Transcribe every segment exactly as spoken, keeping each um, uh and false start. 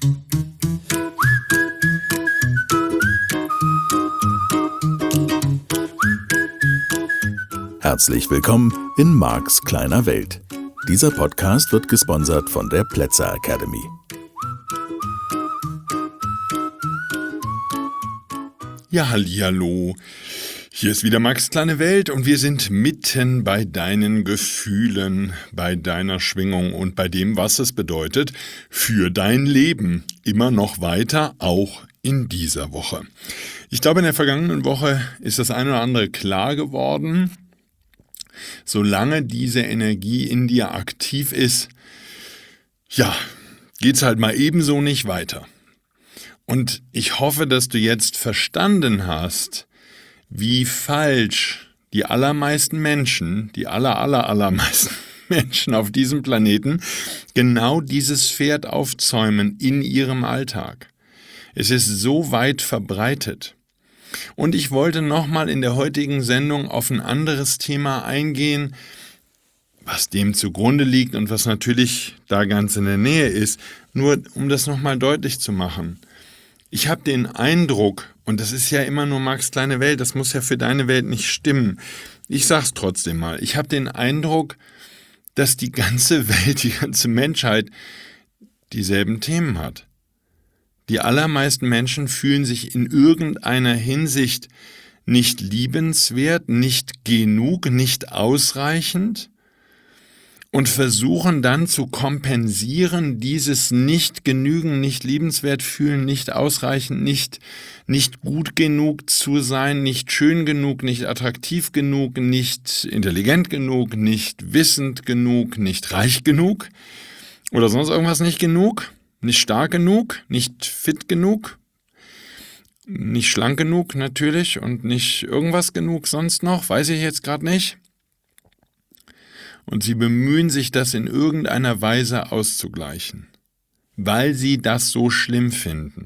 Herzlich willkommen in Marks kleiner Welt. Dieser Podcast wird gesponsert von der Plätzer Academy. Ja, hallihallo. Hier ist wieder Marks kleine Welt und wir sind mitten bei deinen Gefühlen, bei deiner Schwingung und bei dem, was es bedeutet für dein Leben. Immer noch weiter, auch in dieser Woche. Ich glaube, in der vergangenen Woche ist das eine oder andere klar geworden. Solange diese Energie in dir aktiv ist, ja, geht's halt mal ebenso nicht weiter. Und ich hoffe, dass du jetzt verstanden hast, wie falsch die allermeisten Menschen, die aller, aller, allermeisten Menschen auf diesem Planeten genau dieses Pferd aufzäumen in ihrem Alltag. Es ist so weit verbreitet. Und ich wollte nochmal in der heutigen Sendung auf ein anderes Thema eingehen, was dem zugrunde liegt und was natürlich da ganz in der Nähe ist, nur um das nochmal deutlich zu machen. Ich habe den Eindruck, und das ist ja immer nur Marks kleine Welt, das muss ja für deine Welt nicht stimmen. Ich sag's trotzdem mal. Ich habe den Eindruck, dass die ganze Welt, die ganze Menschheit dieselben Themen hat. Die allermeisten Menschen fühlen sich in irgendeiner Hinsicht nicht liebenswert, nicht genug, nicht ausreichend und versuchen dann zu kompensieren, dieses nicht genügen, nicht liebenswert fühlen, nicht ausreichend, nicht, nicht gut genug zu sein, nicht schön genug, nicht attraktiv genug, nicht intelligent genug, nicht wissend genug, nicht reich genug oder sonst irgendwas nicht genug, nicht stark genug, nicht fit genug, nicht schlank genug natürlich und nicht irgendwas genug sonst noch, weiß ich jetzt gerade nicht. Und sie bemühen sich, das in irgendeiner Weise auszugleichen, weil sie das so schlimm finden.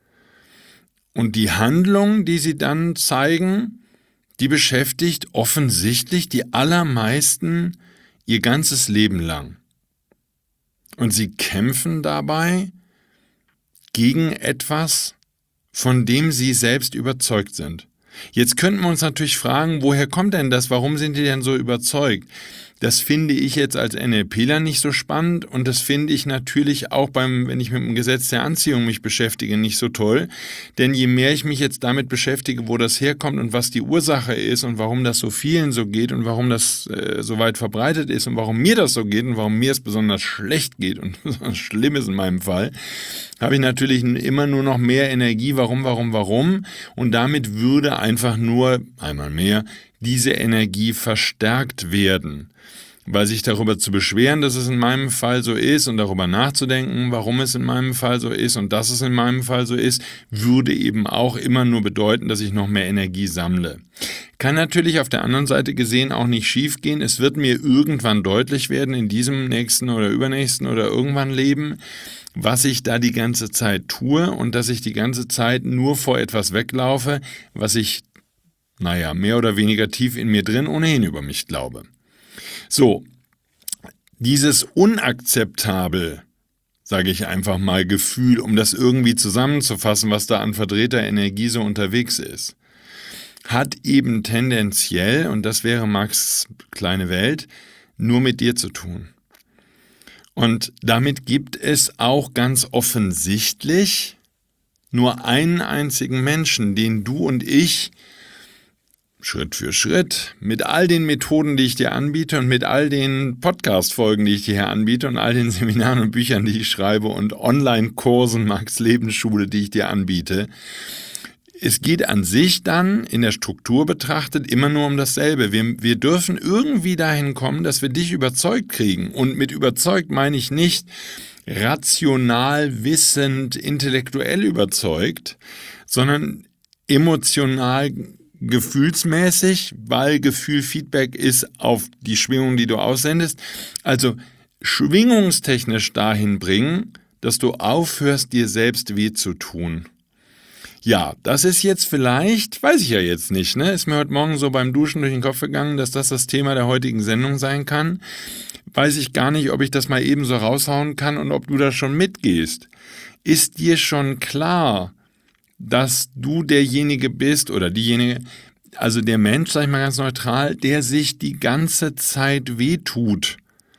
Und die Handlung, die sie dann zeigen, die beschäftigt offensichtlich die allermeisten ihr ganzes Leben lang. Und sie kämpfen dabei gegen etwas, von dem sie selbst überzeugt sind. Jetzt könnten wir uns natürlich fragen, woher kommt denn das? Warum sind die denn so überzeugt? Das finde ich jetzt als NLPler nicht so spannend und das finde ich natürlich auch beim, wenn ich mit dem Gesetz der Anziehung mich beschäftige, nicht so toll. Denn je mehr ich mich jetzt damit beschäftige, wo das herkommt und was die Ursache ist und warum das so vielen so geht und warum das äh, so weit verbreitet ist und warum mir das so geht und warum mir es besonders schlecht geht und besonders schlimm ist in meinem Fall, habe ich natürlich immer nur noch mehr Energie. Warum, warum, warum? Und damit würde einfach nur, einmal mehr, diese Energie verstärkt werden. Weil sich darüber zu beschweren, dass es in meinem Fall so ist und darüber nachzudenken, warum es in meinem Fall so ist und dass es in meinem Fall so ist, würde eben auch immer nur bedeuten, dass ich noch mehr Energie sammle. Kann natürlich auf der anderen Seite gesehen auch nicht schief gehen. Es wird mir irgendwann deutlich werden, in diesem nächsten oder übernächsten oder irgendwann Leben, was ich da die ganze Zeit tue und dass ich die ganze Zeit nur vor etwas weglaufe, was ich, naja, mehr oder weniger tief in mir drin ohnehin über mich glaube. So, dieses unakzeptabel, sage ich einfach mal, Gefühl, um das irgendwie zusammenzufassen, was da an verdrehter Energie so unterwegs ist, hat eben tendenziell, und das wäre Marks kleine Welt, nur mit dir zu tun. Und damit gibt es auch ganz offensichtlich nur einen einzigen Menschen, den du und ich Schritt für Schritt, mit all den Methoden, die ich dir anbiete und mit all den Podcast-Folgen, die ich dir hier anbiete und all den Seminaren und Büchern, die ich schreibe und Online-Kursen, Marks Lebensschule, die ich dir anbiete. Es geht an sich dann, in der Struktur betrachtet, immer nur um dasselbe. Wir, wir dürfen irgendwie dahin kommen, dass wir dich überzeugt kriegen. Und mit überzeugt meine ich nicht rational, wissend, intellektuell überzeugt, sondern emotional gefühlsmäßig, weil Gefühl Feedback ist auf die Schwingung, die du aussendest. Also schwingungstechnisch dahin bringen, dass du aufhörst, dir selbst weh zu tun. Ja, das ist jetzt vielleicht, weiß ich ja jetzt nicht, ne? Ist mir heute Morgen so beim Duschen durch den Kopf gegangen, dass das das Thema der heutigen Sendung sein kann. weiß ich gar nicht, ob ich das mal eben so raushauen kann und ob du da schon mitgehst. Ist dir schon klar, dass du derjenige bist oder diejenige, also der Mensch, sag ich mal ganz neutral, der sich die ganze Zeit wehtut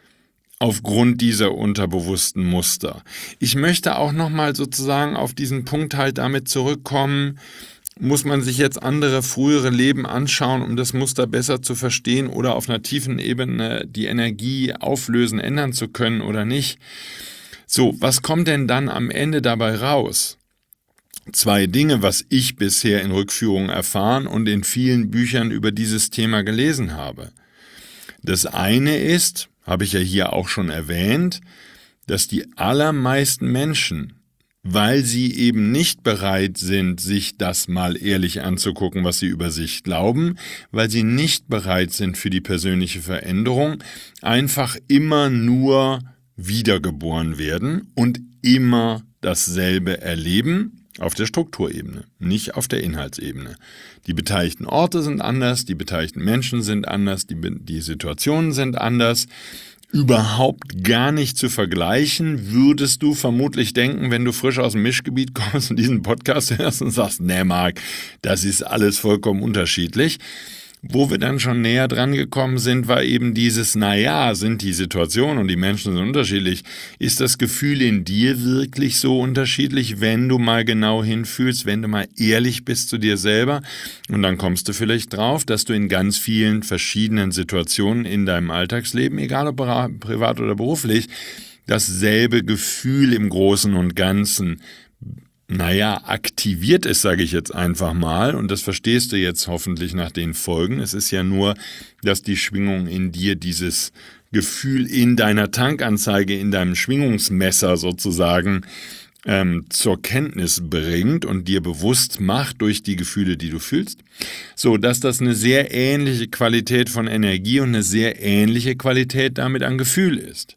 aufgrund dieser unterbewussten Muster. Ich möchte auch nochmal sozusagen auf diesen Punkt halt damit zurückkommen, muss man sich jetzt andere frühere Leben anschauen, um das Muster besser zu verstehen oder auf einer tiefen Ebene die Energie auflösen, ändern zu können oder nicht. So, was kommt denn dann am Ende dabei raus? Zwei Dinge, was ich bisher in Rückführungen erfahren und in vielen Büchern über dieses Thema gelesen habe. Das eine ist, habe ich ja hier auch schon erwähnt, dass die allermeisten Menschen, weil sie eben nicht bereit sind, sich das mal ehrlich anzugucken, was sie über sich glauben, weil sie nicht bereit sind für die persönliche Veränderung, einfach immer nur wiedergeboren werden und immer dasselbe erleben, auf der Strukturebene, nicht auf der Inhaltsebene. Die beteiligten Orte sind anders, die beteiligten Menschen sind anders, die, die Situationen sind anders. Überhaupt gar nicht zu vergleichen, würdest du vermutlich denken, wenn du frisch aus dem Mischgebiet kommst und diesen Podcast hörst und sagst, nee Marc, das ist alles vollkommen unterschiedlich. Wo wir dann schon näher dran gekommen sind, war eben dieses, naja, sind die Situationen und die Menschen sind unterschiedlich. Ist das Gefühl in dir wirklich so unterschiedlich, wenn du mal genau hinfühlst, wenn du mal ehrlich bist zu dir selber? Und dann kommst du vielleicht drauf, dass du in ganz vielen verschiedenen Situationen in deinem Alltagsleben, egal ob privat oder beruflich, dasselbe Gefühl im Großen und Ganzen naja, aktiviert ist, sage ich jetzt einfach mal, und das verstehst du jetzt hoffentlich nach den Folgen. Es ist ja nur, dass die Schwingung in dir dieses Gefühl in deiner Tankanzeige, in deinem Schwingungsmesser sozusagen ähm, zur Kenntnis bringt und dir bewusst macht durch die Gefühle, die du fühlst, so dass das eine sehr ähnliche Qualität von Energie und eine sehr ähnliche Qualität damit an Gefühl ist.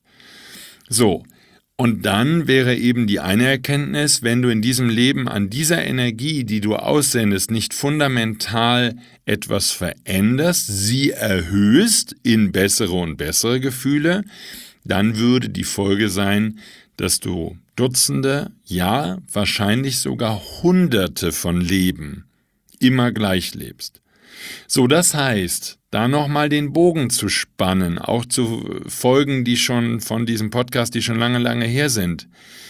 So. Und dann wäre eben die eine Erkenntnis, wenn du in diesem Leben an dieser Energie, die du aussendest, nicht fundamental etwas veränderst, sie erhöhst in bessere und bessere Gefühle, dann würde die Folge sein, dass du Dutzende, ja, wahrscheinlich sogar Hunderte von Leben immer gleich lebst. So, das heißt, da nochmal den Bogen zu spannen, auch zu Folgen, die schon von diesem Podcast, die schon lange, lange her sind.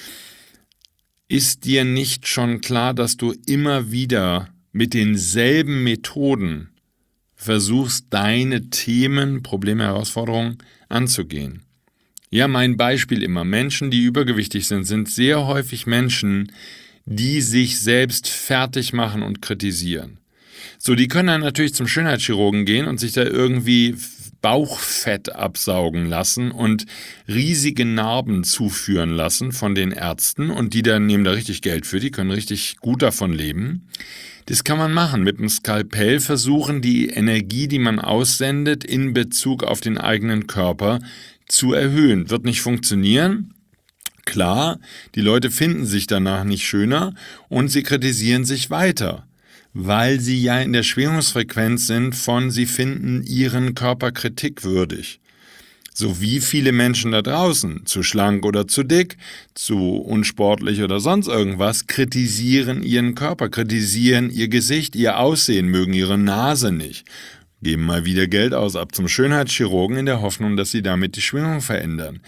Ist dir nicht schon klar, dass du immer wieder mit denselben Methoden versuchst, deine Themen, Probleme, Herausforderungen anzugehen? Ja, mein Beispiel immer, Menschen, die übergewichtig sind, sind sehr häufig Menschen, die sich selbst fertig machen und kritisieren. So, die können dann natürlich zum Schönheitschirurgen gehen und sich da irgendwie Bauchfett absaugen lassen und riesige Narben zuführen lassen von den Ärzten und die dann nehmen da richtig Geld für, die können richtig gut davon leben. Das kann man machen, mit dem Skalpell versuchen, die Energie, die man aussendet, in Bezug auf den eigenen Körper zu erhöhen. Wird nicht funktionieren. Klar, die Leute finden sich danach nicht schöner und sie kritisieren sich weiter, weil sie ja in der Schwingungsfrequenz sind von, sie finden ihren Körper kritikwürdig. So wie viele Menschen da draußen, zu schlank oder zu dick, zu unsportlich oder sonst irgendwas, kritisieren ihren Körper, kritisieren ihr Gesicht, ihr Aussehen, mögen ihre Nase nicht. Geben mal wieder Geld aus, ab zum Schönheitschirurgen in der Hoffnung, dass sie damit die Schwingung verändern.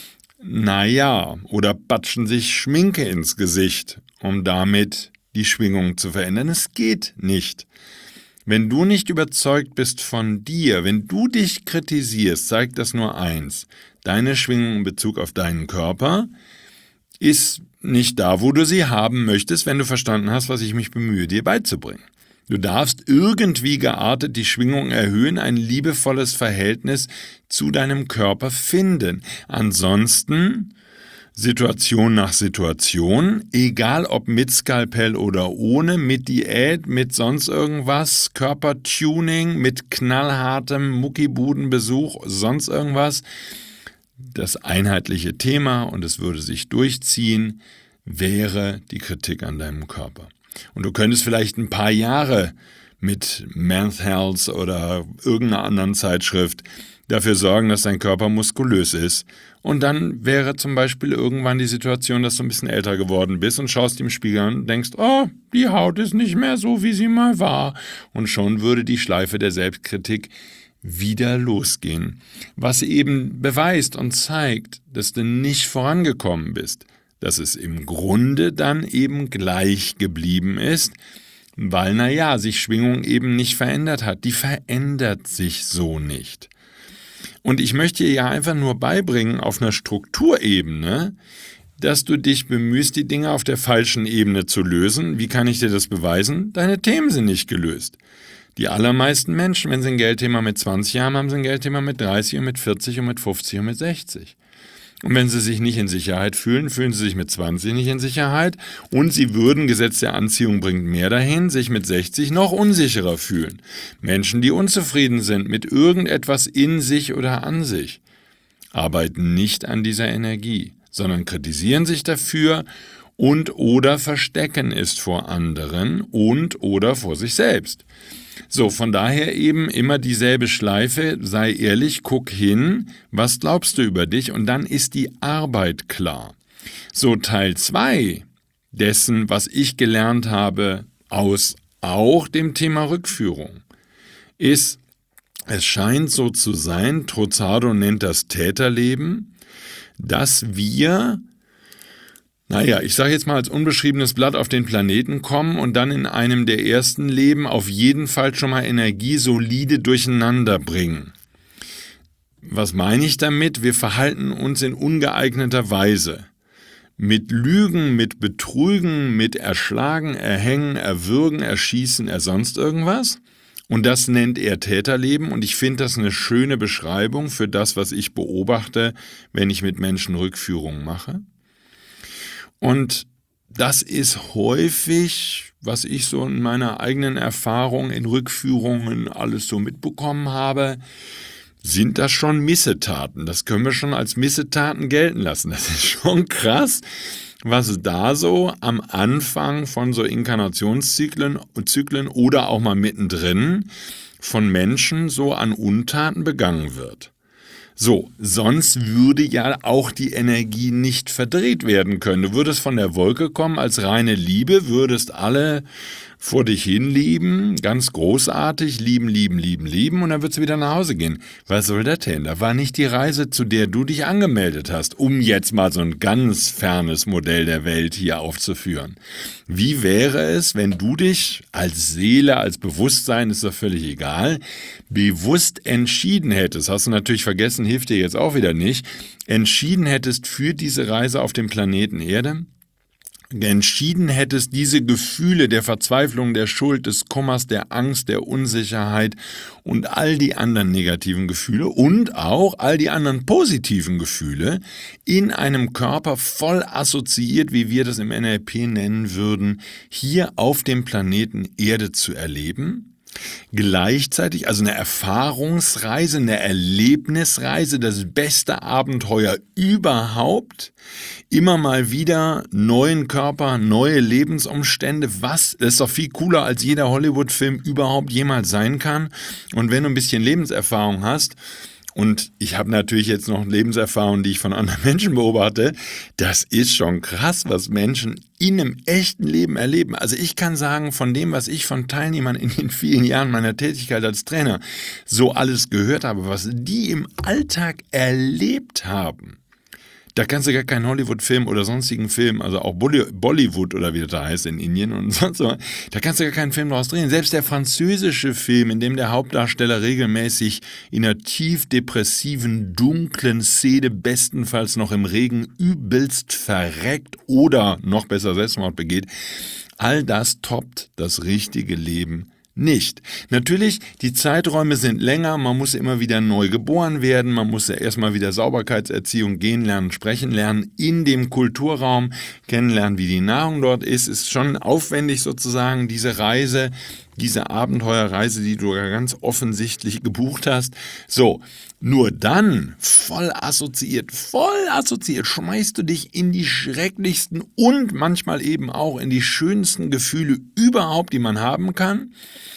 Naja, oder batschen sich Schminke ins Gesicht, um damit die Schwingung zu verändern. Es geht nicht. Wenn du nicht überzeugt bist von dir, wenn du dich kritisierst, zeigt das nur eins. Deine Schwingung in Bezug auf deinen Körper ist nicht da, wo du sie haben möchtest, wenn du verstanden hast, was ich mich bemühe, dir beizubringen. Du darfst irgendwie geartet die Schwingung erhöhen, ein liebevolles Verhältnis zu deinem Körper finden. Ansonsten Situation nach Situation, egal ob mit Skalpell oder ohne, mit Diät, mit sonst irgendwas, Körpertuning, mit knallhartem Muckibudenbesuch, sonst irgendwas. Das einheitliche Thema, und es würde sich durchziehen, wäre die Kritik an deinem Körper. Und du könntest vielleicht ein paar Jahre mit Men's Health oder irgendeiner anderen Zeitschrift dafür sorgen, dass dein Körper muskulös ist. Und dann wäre zum Beispiel irgendwann die Situation, dass du ein bisschen älter geworden bist und schaust im Spiegel an und denkst, oh, die Haut ist nicht mehr so, wie sie mal war. Und schon würde die Schleife der Selbstkritik wieder losgehen. Was eben beweist und zeigt, dass du nicht vorangekommen bist. Dass es im Grunde dann eben gleich geblieben ist, weil, naja, sich Schwingung eben nicht verändert hat. Die verändert sich so nicht. Und ich möchte dir ja einfach nur beibringen auf einer Strukturebene, dass du dich bemühst, die Dinge auf der falschen Ebene zu lösen. Wie kann ich dir das beweisen? Deine Themen sind nicht gelöst. Die allermeisten Menschen, wenn sie ein Geldthema mit zwanzig haben, haben sie ein Geldthema mit dreißig und mit vierzig und mit fünfzig und mit sechzig. Und wenn sie sich nicht in Sicherheit fühlen, fühlen sie sich mit zwanzig nicht in Sicherheit und sie würden, Gesetz der Anziehung bringt mehr dahin, sich mit sechzig noch unsicherer fühlen. Menschen, die unzufrieden sind mit irgendetwas in sich oder an sich, arbeiten nicht an dieser Energie, sondern kritisieren sich dafür und oder verstecken es vor anderen und oder vor sich selbst. So, von daher eben immer dieselbe Schleife, sei ehrlich, guck hin, was glaubst du über dich und dann ist die Arbeit klar. So, Teil zwei dessen, was ich gelernt habe aus auch dem Thema Rückführung, ist, es scheint so zu sein, Trozado nennt das Täterleben, dass wir Naja, ich sage jetzt mal als unbeschriebenes Blatt auf den Planeten kommen und dann in einem der ersten Leben auf jeden Fall schon mal Energie solide durcheinander bringen. Was meine ich damit? Wir verhalten uns in ungeeigneter Weise. Mit Lügen, mit Betrügen, mit Erschlagen, Erhängen, Erwürgen, Erschießen, er sonst irgendwas. Und das nennt er Täterleben und ich finde das eine schöne Beschreibung für das, was ich beobachte, wenn ich mit Menschen Rückführungen mache. Und das ist häufig, was ich so in meiner eigenen Erfahrung in Rückführungen alles so mitbekommen habe, sind das schon Missetaten. Das können wir schon als Missetaten gelten lassen. Das ist schon krass, was da so am Anfang von so Inkarnationszyklen Zyklen oder auch mal mittendrin von Menschen so an Untaten begangen wird. So, sonst würde ja auch die Energie nicht verdreht werden können. Du würdest von der Wolke kommen als reine Liebe, würdest alle vor dich hin lieben, ganz großartig, lieben, lieben, lieben, lieben und dann würdest du wieder nach Hause gehen. Was soll das denn? Da war nicht die Reise, zu der du dich angemeldet hast, um jetzt mal so ein ganz fernes Modell der Welt hier aufzuführen. Wie wäre es, wenn du dich als Seele, als Bewusstsein, ist doch völlig egal, bewusst entschieden hättest, hast du natürlich vergessen, hilft dir jetzt auch wieder nicht, entschieden hättest für diese Reise auf dem Planeten Erde, entschieden hättest, diese Gefühle der Verzweiflung, der Schuld, des Kummers, der Angst, der Unsicherheit und all die anderen negativen Gefühle und auch all die anderen positiven Gefühle in einem Körper voll assoziiert, wie wir das im N L P nennen würden, hier auf dem Planeten Erde zu erleben. Gleichzeitig, also eine Erfahrungsreise, eine Erlebnisreise, das beste Abenteuer überhaupt, immer mal wieder neuen Körper, neue Lebensumstände, was, das ist doch viel cooler, als jeder Hollywood-Film überhaupt jemals sein kann. Und wenn du ein bisschen Lebenserfahrung hast, und ich habe natürlich jetzt noch Lebenserfahrungen, die ich von anderen Menschen beobachte, das ist schon krass, was Menschen in einem echten Leben erleben. Also ich kann sagen, von dem, was ich von Teilnehmern in den vielen Jahren meiner Tätigkeit als Trainer so alles gehört habe, was die im Alltag erlebt haben, da kannst du gar keinen Hollywood-Film oder sonstigen Film, also auch Bollywood oder wie das da heißt in Indien und sonst so, da kannst du gar keinen Film draus drehen. Selbst der französische Film, in dem der Hauptdarsteller regelmäßig in einer tief depressiven, dunklen Szene bestenfalls noch im Regen übelst verreckt oder noch besser Selbstmord begeht, all das toppt das richtige Leben nicht. Natürlich, die Zeiträume sind länger, man muss immer wieder neu geboren werden, man muss ja erstmal wieder Sauberkeitserziehung gehen lernen, sprechen lernen, in dem Kulturraum kennenlernen, wie die Nahrung dort ist, ist schon aufwendig sozusagen, diese Reise, diese Abenteuerreise, die du ja ganz offensichtlich gebucht hast. So, nur dann, voll assoziiert, voll assoziiert, schmeißt du dich in die schrecklichsten und manchmal eben auch in die schönsten Gefühle überhaupt, die man haben kann.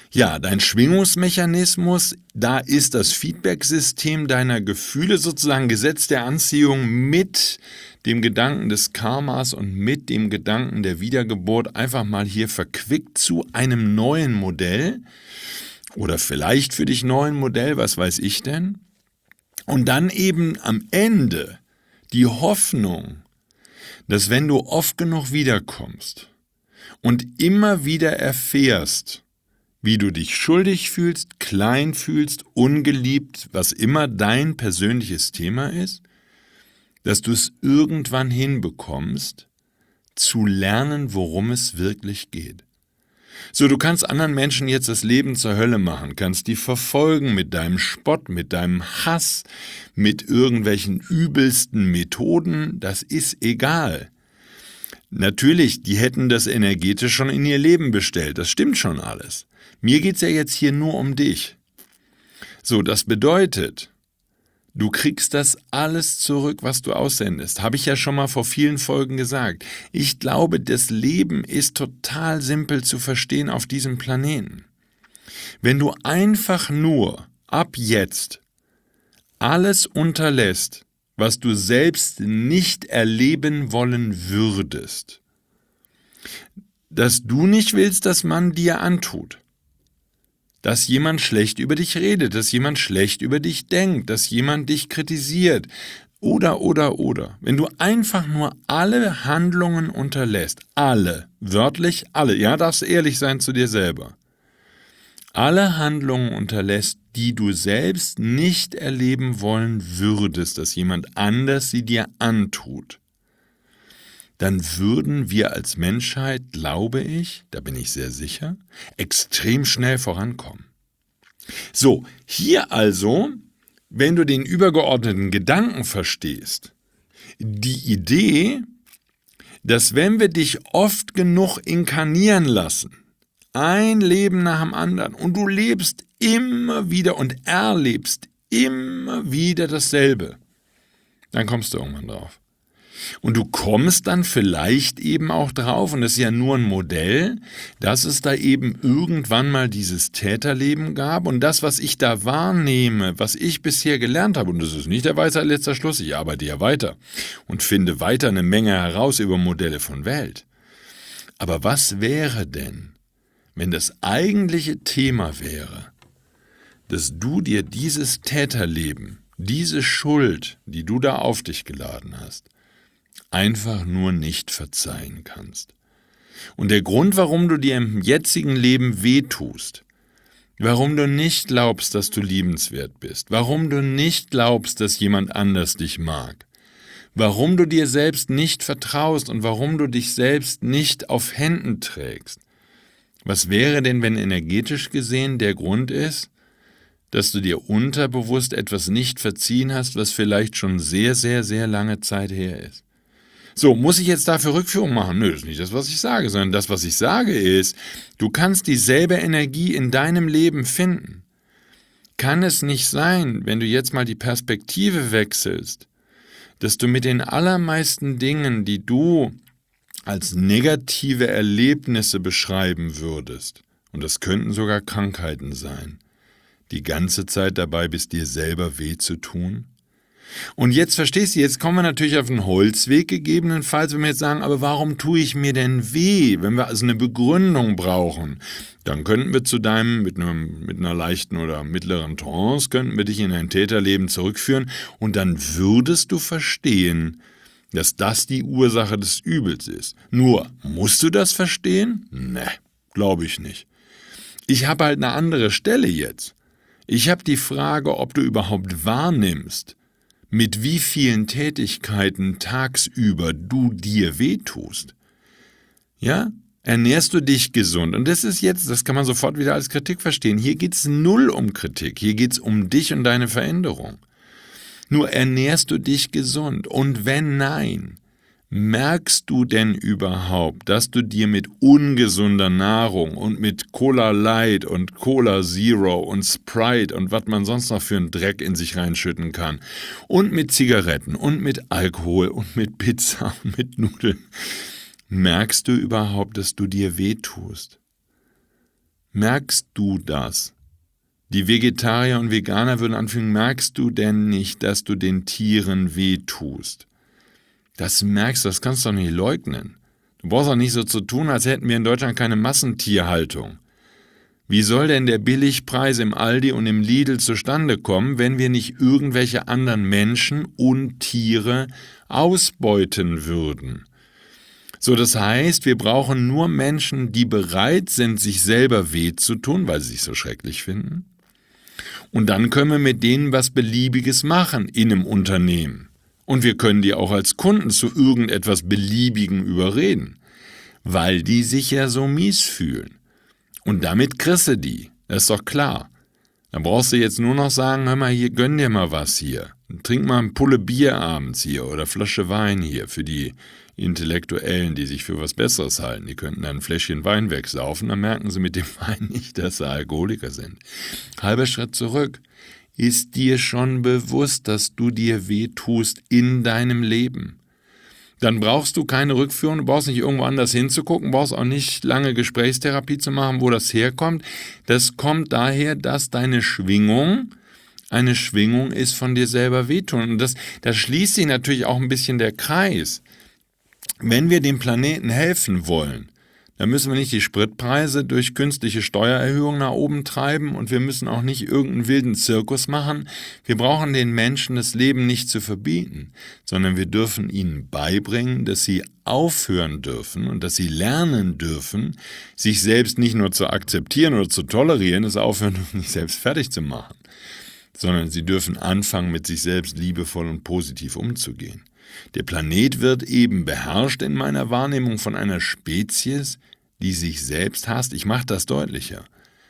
Ja, dein Schwingungsmechanismus, da ist das Feedback-System deiner Gefühle sozusagen Gesetz der Anziehung mit dem Gedanken des Karmas und mit dem Gedanken der Wiedergeburt einfach mal hier verquickt zu einem neuen Modell oder vielleicht für dich neuen Modell, was weiß ich denn? Und dann eben am Ende die Hoffnung, dass wenn du oft genug wiederkommst und immer wieder erfährst, wie du dich schuldig fühlst, klein fühlst, ungeliebt, was immer dein persönliches Thema ist, dass du es irgendwann hinbekommst, zu lernen, worum es wirklich geht. So, du kannst anderen Menschen jetzt das Leben zur Hölle machen, kannst die verfolgen mit deinem Spott, mit deinem Hass, mit irgendwelchen übelsten Methoden, das ist egal. Natürlich, die hätten das energetisch schon in ihr Leben bestellt, das stimmt schon alles. Mir geht's ja jetzt hier nur um dich. So, das bedeutet, du kriegst das alles zurück, was du aussendest. Habe ich ja schon mal vor vielen Folgen gesagt. Ich glaube, das Leben ist total simpel zu verstehen auf diesem Planeten. Wenn du einfach nur ab jetzt alles unterlässt, was du selbst nicht erleben wollen würdest, dass du nicht willst, dass man dir antut, dass jemand schlecht über dich redet, dass jemand schlecht über dich denkt, dass jemand dich kritisiert oder, oder, oder. Wenn du einfach nur alle Handlungen unterlässt, alle, wörtlich alle, ja, darfst ehrlich sein zu dir selber, alle Handlungen unterlässt, die du selbst nicht erleben wollen würdest, dass jemand anders sie dir antut, dann würden wir als Menschheit, glaube ich, da bin ich sehr sicher, extrem schnell vorankommen. So, hier also, wenn du den übergeordneten Gedanken verstehst, die Idee, dass wenn wir dich oft genug inkarnieren lassen, ein Leben nach dem anderen, und du lebst immer wieder und erlebst immer wieder dasselbe, dann kommst du irgendwann drauf. Und du kommst dann vielleicht eben auch drauf, und das ist ja nur ein Modell, dass es da eben irgendwann mal dieses Täterleben gab, und das, was ich da wahrnehme, was ich bisher gelernt habe, und das ist nicht der Weisheit letzter Schluss, ich arbeite ja weiter und finde weiter eine Menge heraus über Modelle von Welt. Aber was wäre denn, wenn das eigentliche Thema wäre, dass du dir dieses Täterleben, diese Schuld, die du da auf dich geladen hast, einfach nur nicht verzeihen kannst. Und der Grund, warum du dir im jetzigen Leben wehtust, warum du nicht glaubst, dass du liebenswert bist, warum du nicht glaubst, dass jemand anders dich mag, warum du dir selbst nicht vertraust und warum du dich selbst nicht auf Händen trägst, was wäre denn, wenn energetisch gesehen der Grund ist, dass du dir unterbewusst etwas nicht verziehen hast, was vielleicht schon sehr, sehr, sehr lange Zeit her ist? So, muss ich jetzt dafür Rückführung machen? Nö, das ist nicht das, was ich sage, sondern das, was ich sage ist, du kannst dieselbe Energie in deinem Leben finden. Kann es nicht sein, wenn du jetzt mal die Perspektive wechselst, dass du mit den allermeisten Dingen, die du als negative Erlebnisse beschreiben würdest, und das könnten sogar Krankheiten sein, die ganze Zeit dabei bist, dir selber weh zu tun? Und jetzt verstehst du, jetzt kommen wir natürlich auf den Holzweg gegebenenfalls, wenn wir jetzt sagen, aber warum tue ich mir denn weh? Wenn wir also eine Begründung brauchen, dann könnten wir zu deinem, mit, einem, mit einer leichten oder mittleren Trance, könnten wir dich in dein Täterleben zurückführen, und dann würdest du verstehen, dass das die Ursache des Übels ist. Nur, musst du das verstehen? Ne, glaube ich nicht. Ich habe halt eine andere Stelle jetzt. Ich habe die Frage, ob du überhaupt wahrnimmst, mit wie vielen Tätigkeiten tagsüber du dir wehtust. Ja? Ernährst du dich gesund? Und das ist jetzt, das kann man sofort wieder als Kritik verstehen. Hier geht es null um Kritik. Hier geht es um dich und deine Veränderung. Nur ernährst du dich gesund? Und wenn nein, merkst du denn überhaupt, dass du dir mit ungesunder Nahrung und mit Cola Light und Cola Zero und Sprite und was man sonst noch für einen Dreck in sich reinschütten kann und mit Zigaretten und mit Alkohol und mit Pizza und mit Nudeln, merkst du überhaupt, dass du dir wehtust? Merkst du das? Die Vegetarier und Veganer würden anfügen, merkst du denn nicht, dass du den Tieren wehtust? Das merkst du, das kannst du doch nicht leugnen. Du brauchst auch nicht so zu tun, als hätten wir in Deutschland keine Massentierhaltung. Wie soll denn der Billigpreis im Aldi und im Lidl zustande kommen, wenn wir nicht irgendwelche anderen Menschen und Tiere ausbeuten würden? So, das heißt, wir brauchen nur Menschen, die bereit sind, sich selber weh zu tun, weil sie sich so schrecklich finden. Und dann können wir mit denen was Beliebiges machen in einem Unternehmen. Und wir können die auch als Kunden zu irgendetwas Beliebigem überreden, weil die sich ja so mies fühlen. Und damit kriegst du die, das ist doch klar. Dann brauchst du jetzt nur noch sagen, hör mal hier, gönn dir mal was hier. Trink mal eine Pulle Bier abends hier oder Flasche Wein hier für die Intellektuellen, die sich für was Besseres halten. Die könnten dann ein Fläschchen Wein wegsaufen, dann merken sie mit dem Wein nicht, dass sie Alkoholiker sind. Halber Schritt zurück. Ist dir schon bewusst, dass du dir wehtust in deinem Leben? Dann brauchst du keine Rückführung, du brauchst nicht irgendwo anders hinzugucken, brauchst auch nicht lange Gesprächstherapie zu machen, wo das herkommt. Das kommt daher, dass deine Schwingung eine Schwingung ist von dir selber wehtun. Und das, da schließt sich natürlich auch ein bisschen der Kreis. Wenn wir dem Planeten helfen wollen, dann müssen wir nicht die Spritpreise durch künstliche Steuererhöhungen nach oben treiben und wir müssen auch nicht irgendeinen wilden Zirkus machen. Wir brauchen den Menschen das Leben nicht zu verbieten, sondern wir dürfen ihnen beibringen, dass sie aufhören dürfen und dass sie lernen dürfen, sich selbst nicht nur zu akzeptieren oder zu tolerieren, dass sie aufhören dürfen, sich selbst fertig zu machen, sondern sie dürfen anfangen, mit sich selbst liebevoll und positiv umzugehen. Der Planet wird eben beherrscht in meiner Wahrnehmung von einer Spezies, die sich selbst hasst. Ich mache das deutlicher.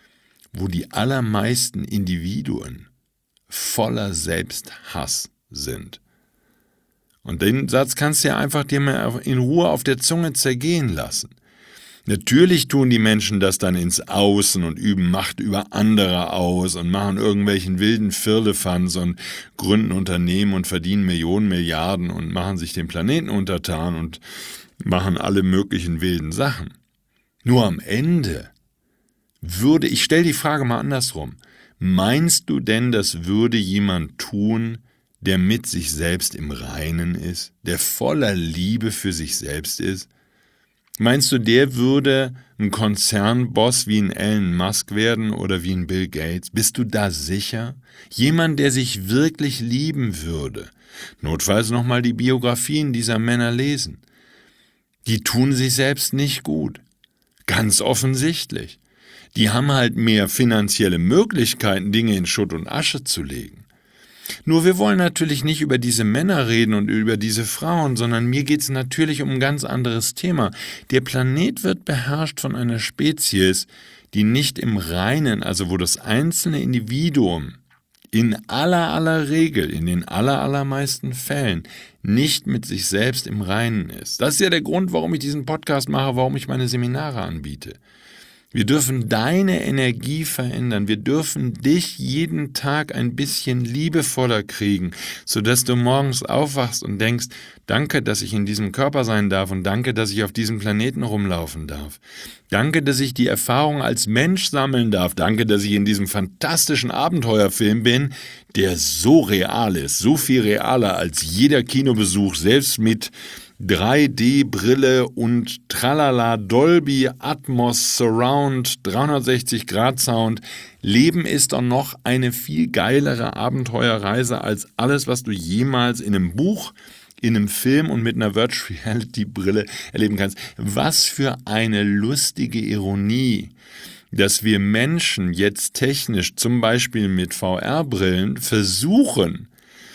Wo die allermeisten Individuen voller Selbsthass sind. Und den Satz kannst du ja einfach dir mal in Ruhe auf der Zunge zergehen lassen. Natürlich tun die Menschen das dann ins Außen und üben Macht über andere aus und machen irgendwelchen wilden Firlefanz und gründen Unternehmen und verdienen Millionen, Milliarden und machen sich den Planeten untertan und machen alle möglichen wilden Sachen. Nur am Ende würde, ich stelle die Frage mal andersrum, meinst du denn, das würde jemand tun, der mit sich selbst im Reinen ist, der voller Liebe für sich selbst ist? Meinst du, der würde ein Konzernboss wie ein Elon Musk werden oder wie ein Bill Gates? Bist du da sicher? Jemand, der sich wirklich lieben würde. Notfalls nochmal die Biografien dieser Männer lesen. Die tun sich selbst nicht gut. Ganz offensichtlich. Die haben halt mehr finanzielle Möglichkeiten, Dinge in Schutt und Asche zu legen. Nur wir wollen natürlich nicht über diese Männer reden und über diese Frauen, sondern mir geht es natürlich um ein ganz anderes Thema. Der Planet wird beherrscht von einer Spezies, die nicht im Reinen, also wo das einzelne Individuum in aller aller Regel, in den aller allermeisten Fällen nicht mit sich selbst im Reinen ist. Das ist ja der Grund, warum ich diesen Podcast mache, warum ich meine Seminare anbiete. Wir dürfen deine Energie verändern. Wir dürfen dich jeden Tag ein bisschen liebevoller kriegen, sodass du morgens aufwachst und denkst, danke, dass ich in diesem Körper sein darf und danke, dass ich auf diesem Planeten rumlaufen darf. Danke, dass ich die Erfahrung als Mensch sammeln darf. Danke, dass ich in diesem fantastischen Abenteuerfilm bin, der so real ist, so viel realer als jeder Kinobesuch, selbst mit drei D Brille und Tralala, Dolby, Atmos, Surround, dreihundertsechzig Grad Sound. Leben ist doch noch eine viel geilere Abenteuerreise als alles, was du jemals in einem Buch, in einem Film und mit einer Virtual Reality Brille erleben kannst. Was für eine lustige Ironie, dass wir Menschen jetzt technisch, zum Beispiel mit V R-Brillen, versuchen,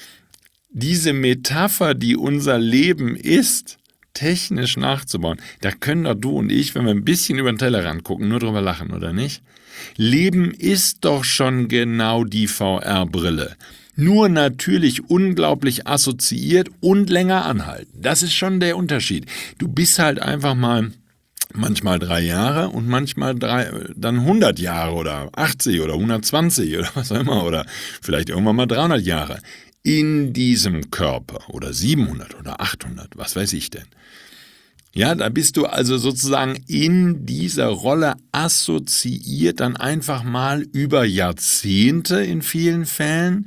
diese Metapher, die unser Leben ist, technisch nachzubauen. Da können doch du und ich, wenn wir ein bisschen über den Tellerrand gucken, nur drüber lachen, oder nicht? Leben ist doch schon genau die V R-Brille. Nur natürlich unglaublich assoziiert und länger anhalten. Das ist schon der Unterschied. Du bist halt einfach mal manchmal drei Jahre und manchmal drei, dann hundert Jahre oder achtzig oder hundertzwanzig oder was auch immer oder vielleicht irgendwann mal dreihundert Jahre. In diesem Körper oder siebenhundert oder achthundert, was weiß ich denn. Ja, da bist du also sozusagen in dieser Rolle assoziiert, dann einfach mal über Jahrzehnte in vielen Fällen,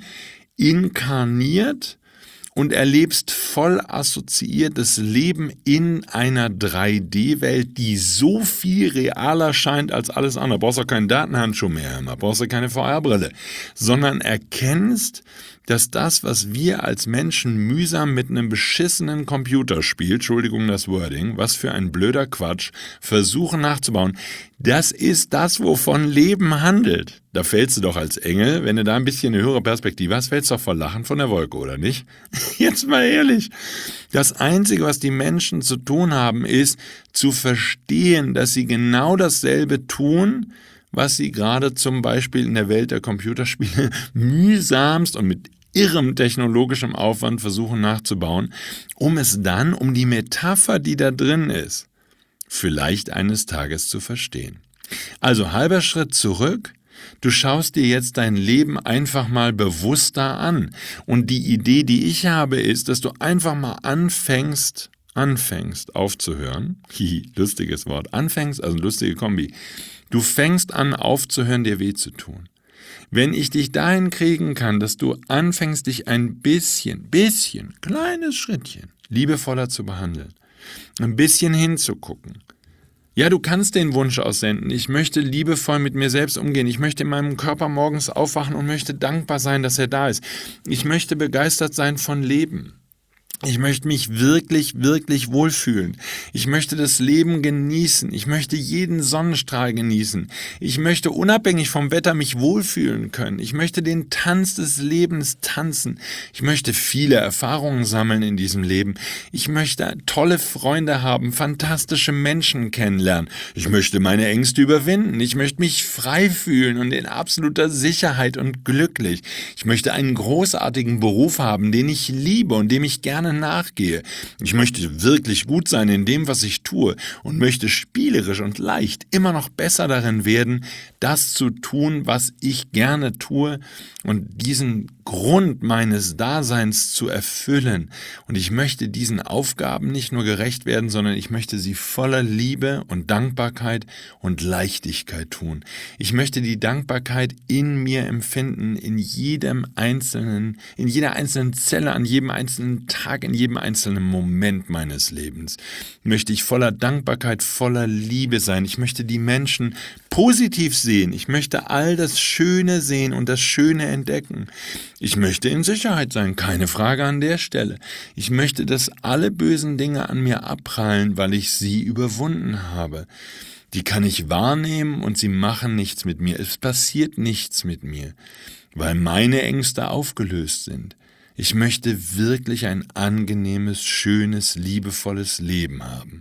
inkarniert und erlebst voll assoziiertes Leben in einer drei D Welt, die so viel realer scheint als alles andere. Brauchst auch keinen Datenhandschuh mehr, brauchst du keine V R-Brille, sondern erkennst, dass das, was wir als Menschen mühsam mit einem beschissenen Computerspiel, Entschuldigung das Wording, was für ein blöder Quatsch, versuchen nachzubauen, das ist das, wovon Leben handelt. Da fällst du doch als Engel, wenn du da ein bisschen eine höhere Perspektive hast, fällst du doch vor Lachen von der Wolke, oder nicht? Jetzt mal ehrlich. Das Einzige, was die Menschen zu tun haben, ist zu verstehen, dass sie genau dasselbe tun, was sie gerade zum Beispiel in der Welt der Computerspiele mühsamst und mit irrem technologischem Aufwand versuchen nachzubauen, um es dann, um die Metapher, die da drin ist, vielleicht eines Tages zu verstehen. Also halber Schritt zurück, du schaust dir jetzt dein Leben einfach mal bewusster an. Und die Idee, die ich habe, ist, dass du einfach mal anfängst, anfängst aufzuhören, hihi, lustiges Wort, anfängst, also lustige Kombi, du fängst an aufzuhören, dir weh zu tun. Wenn ich dich dahin kriegen kann, dass du anfängst, dich ein bisschen, bisschen, kleines Schrittchen liebevoller zu behandeln, ein bisschen hinzugucken. Ja, du kannst den Wunsch aussenden, ich möchte liebevoll mit mir selbst umgehen, ich möchte in meinem Körper morgens aufwachen und möchte dankbar sein, dass er da ist. Ich möchte begeistert sein von Leben. Ich möchte mich wirklich, wirklich wohlfühlen. Ich möchte das Leben genießen. Ich möchte jeden Sonnenstrahl genießen. Ich möchte unabhängig vom Wetter mich wohlfühlen können. Ich möchte den Tanz des Lebens tanzen. Ich möchte viele Erfahrungen sammeln in diesem Leben. Ich möchte tolle Freunde haben, fantastische Menschen kennenlernen. Ich möchte meine Ängste überwinden. Ich möchte mich frei fühlen und in absoluter Sicherheit und glücklich. Ich möchte einen großartigen Beruf haben, den ich liebe und dem ich gerne nachgehe. Ich möchte wirklich gut sein in dem, was ich tue und möchte spielerisch und leicht immer noch besser darin werden, das zu tun, was ich gerne tue und diesen Grund meines Daseins zu erfüllen. Und ich möchte diesen Aufgaben nicht nur gerecht werden, sondern ich möchte sie voller Liebe und Dankbarkeit und Leichtigkeit tun. Ich möchte die Dankbarkeit in mir empfinden, in jedem einzelnen, in jeder einzelnen Zelle, an jedem einzelnen Tag, in jedem einzelnen Moment meines Lebens. Möchte ich voller Dankbarkeit, voller Liebe sein. Ich möchte die Menschen positiv sehen. Ich möchte all das Schöne sehen und das Schöne entdecken. Ich möchte in Sicherheit sein, keine Frage an der Stelle. Ich möchte, dass alle bösen Dinge an mir abprallen, weil ich sie überwunden habe. Die kann ich wahrnehmen und sie machen nichts mit mir. Es passiert nichts mit mir, weil meine Ängste aufgelöst sind. Ich möchte wirklich ein angenehmes, schönes, liebevolles Leben haben.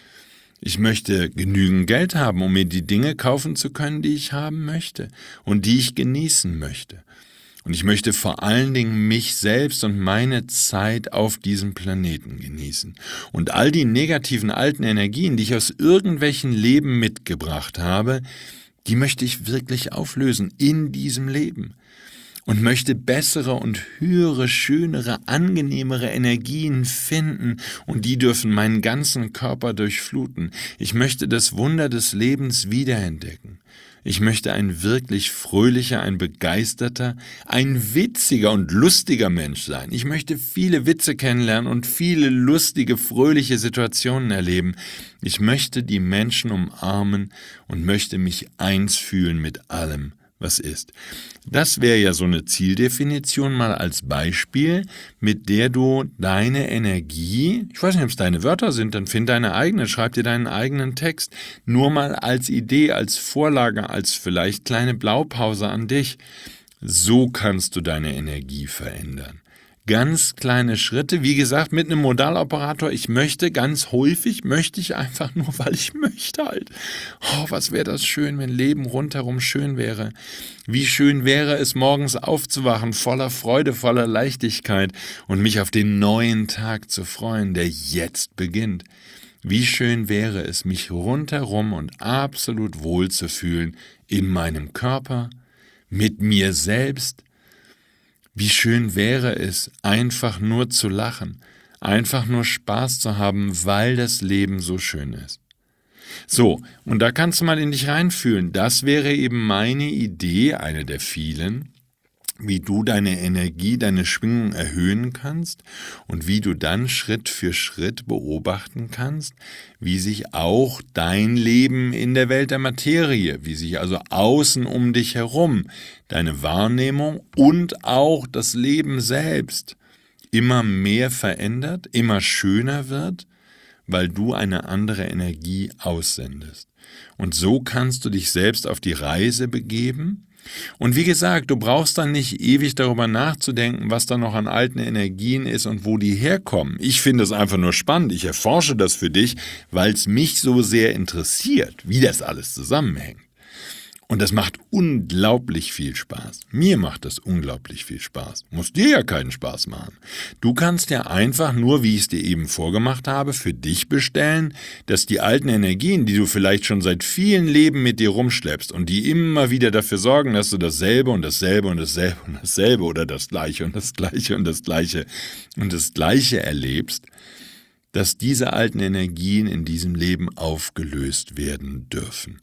Ich möchte genügend Geld haben, um mir die Dinge kaufen zu können, die ich haben möchte und die ich genießen möchte. Und ich möchte vor allen Dingen mich selbst und meine Zeit auf diesem Planeten genießen. Und all die negativen alten Energien, die ich aus irgendwelchen Leben mitgebracht habe, die möchte ich wirklich auflösen in diesem Leben. Und möchte bessere und höhere, schönere, angenehmere Energien finden und die dürfen meinen ganzen Körper durchfluten. Ich möchte das Wunder des Lebens wiederentdecken. Ich möchte ein wirklich fröhlicher, ein begeisterter, ein witziger und lustiger Mensch sein. Ich möchte viele Witze kennenlernen und viele lustige, fröhliche Situationen erleben. Ich möchte die Menschen umarmen und möchte mich eins fühlen mit allem, was ist. Das wäre ja so eine Zieldefinition mal als Beispiel, mit der du deine Energie, ich weiß nicht, ob es deine Wörter sind, dann find deine eigene, schreib dir deinen eigenen Text, nur mal als Idee, als Vorlage, als vielleicht kleine Blaupause an dich. So kannst du deine Energie verändern. Ganz kleine Schritte, wie gesagt, mit einem Modaloperator. Ich möchte ganz häufig, möchte ich einfach nur, weil ich möchte halt. Oh, was wäre das schön, wenn Leben rundherum schön wäre. Wie schön wäre es, morgens aufzuwachen, voller Freude, voller Leichtigkeit und mich auf den neuen Tag zu freuen, der jetzt beginnt. Wie schön wäre es, mich rundherum und absolut wohl zu fühlen in meinem Körper, mit mir selbst. Wie schön wäre es, einfach nur zu lachen, einfach nur Spaß zu haben, weil das Leben so schön ist. So, und da kannst du mal in dich reinfühlen. Das wäre eben meine Idee, eine der vielen, wie du deine Energie, deine Schwingung erhöhen kannst und wie du dann Schritt für Schritt beobachten kannst, wie sich auch dein Leben in der Welt der Materie, wie sich also außen um dich herum, deine Wahrnehmung und auch das Leben selbst immer mehr verändert, immer schöner wird, weil du eine andere Energie aussendest. Und so kannst du dich selbst auf die Reise begeben. Und wie gesagt, du brauchst dann nicht ewig darüber nachzudenken, was da noch an alten Energien ist und wo die herkommen. Ich finde es einfach nur spannend. Ich erforsche das für dich, weil es mich so sehr interessiert, wie das alles zusammenhängt. Und das macht unglaublich viel Spaß. Mir macht das unglaublich viel Spaß. Muss dir ja keinen Spaß machen. Du kannst ja einfach nur, wie ich es dir eben vorgemacht habe, für dich bestellen, dass die alten Energien, die du vielleicht schon seit vielen Leben mit dir rumschleppst und die immer wieder dafür sorgen, dass du dasselbe und dasselbe und dasselbe und dasselbe oder das Gleiche und das Gleiche und das Gleiche und das Gleiche erlebst, dass diese alten Energien in diesem Leben aufgelöst werden dürfen.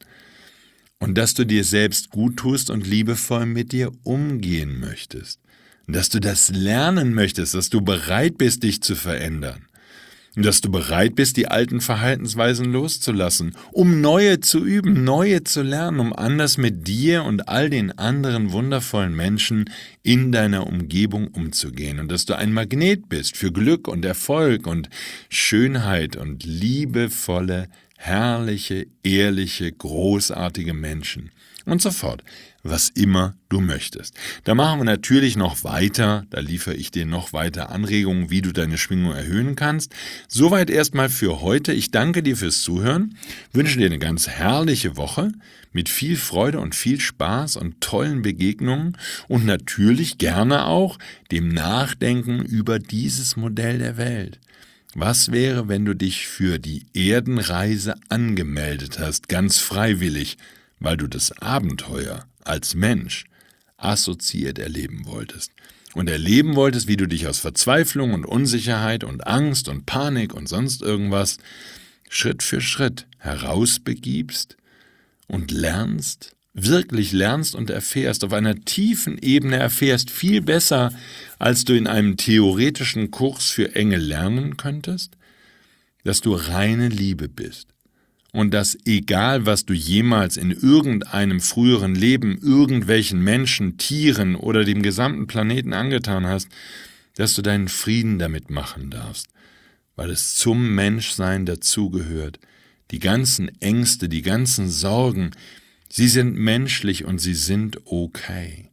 Und dass du dir selbst gut tust und liebevoll mit dir umgehen möchtest. Und dass du das lernen möchtest, dass du bereit bist, dich zu verändern. Und dass du bereit bist, die alten Verhaltensweisen loszulassen, um neue zu üben, neue zu lernen, um anders mit dir und all den anderen wundervollen Menschen in deiner Umgebung umzugehen. Und dass du ein Magnet bist für Glück und Erfolg und Schönheit und liebevolle herrliche, ehrliche, großartige Menschen und so fort, was immer du möchtest. Da machen wir natürlich noch weiter, da liefere ich dir noch weiter Anregungen, wie du deine Schwingung erhöhen kannst. Soweit erstmal für heute. Ich danke dir fürs Zuhören, wünsche dir eine ganz herrliche Woche mit viel Freude und viel Spaß und tollen Begegnungen und natürlich gerne auch dem Nachdenken über dieses Modell der Welt. Was wäre, wenn du dich für die Erdenreise angemeldet hast, ganz freiwillig, weil du das Abenteuer als Mensch assoziiert erleben wolltest und erleben wolltest, wie du dich aus Verzweiflung und Unsicherheit und Angst und Panik und sonst irgendwas Schritt für Schritt herausbegibst und lernst, wirklich lernst und erfährst, auf einer tiefen Ebene erfährst, viel besser, als du in einem theoretischen Kurs für Engel lernen könntest, dass du reine Liebe bist und dass egal, was du jemals in irgendeinem früheren Leben irgendwelchen Menschen, Tieren oder dem gesamten Planeten angetan hast, dass du deinen Frieden damit machen darfst, weil es zum Menschsein dazugehört. Die ganzen Ängste, die ganzen Sorgen, sie sind menschlich und sie sind okay.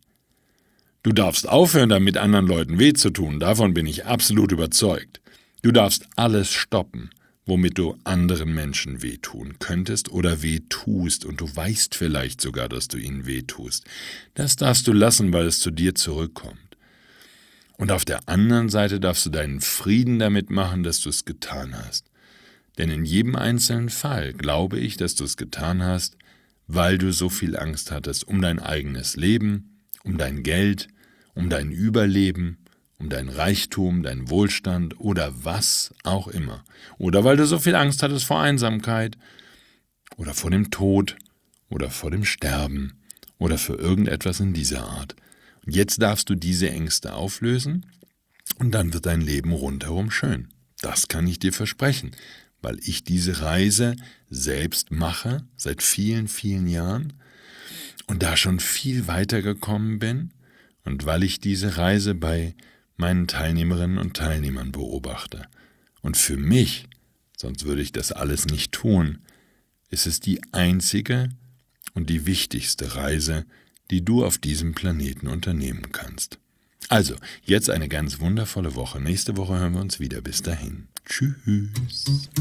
Du darfst aufhören, damit anderen Leuten weh zu tun, davon bin ich absolut überzeugt. Du darfst alles stoppen, womit du anderen Menschen wehtun könntest oder wehtust und du weißt vielleicht sogar, dass du ihnen wehtust. Das darfst du lassen, weil es zu dir zurückkommt. Und auf der anderen Seite darfst du deinen Frieden damit machen, dass du es getan hast. Denn in jedem einzelnen Fall glaube ich, dass du es getan hast, weil du so viel Angst hattest um dein eigenes Leben, um dein Geld, um dein Überleben, um dein Reichtum, dein Wohlstand oder was auch immer. Oder weil du so viel Angst hattest vor Einsamkeit oder vor dem Tod oder vor dem Sterben oder für irgendetwas in dieser Art. Und jetzt darfst du diese Ängste auflösen und dann wird dein Leben rundherum schön. Das kann ich dir versprechen, weil ich diese Reise selbst mache, seit vielen, vielen Jahren und da schon viel weiter gekommen bin und weil ich diese Reise bei meinen Teilnehmerinnen und Teilnehmern beobachte. Und für mich, sonst würde ich das alles nicht tun, ist es die einzige und die wichtigste Reise, die du auf diesem Planeten unternehmen kannst. Also, jetzt eine ganz wundervolle Woche. Nächste Woche hören wir uns wieder. Bis dahin. Tschüss.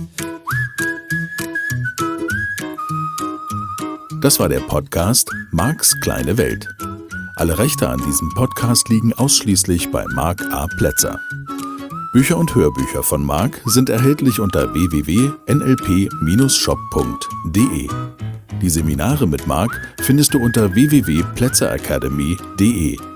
Das war der Podcast Marks kleine Welt. Alle Rechte an diesem Podcast liegen ausschließlich bei Mark A. Plätzer. Bücher und Hörbücher von Mark sind erhältlich unter w w w punkt n l p Bindestrich shop punkt d e. Die Seminare mit Mark findest du unter w w w punkt plätzer academy punkt d e.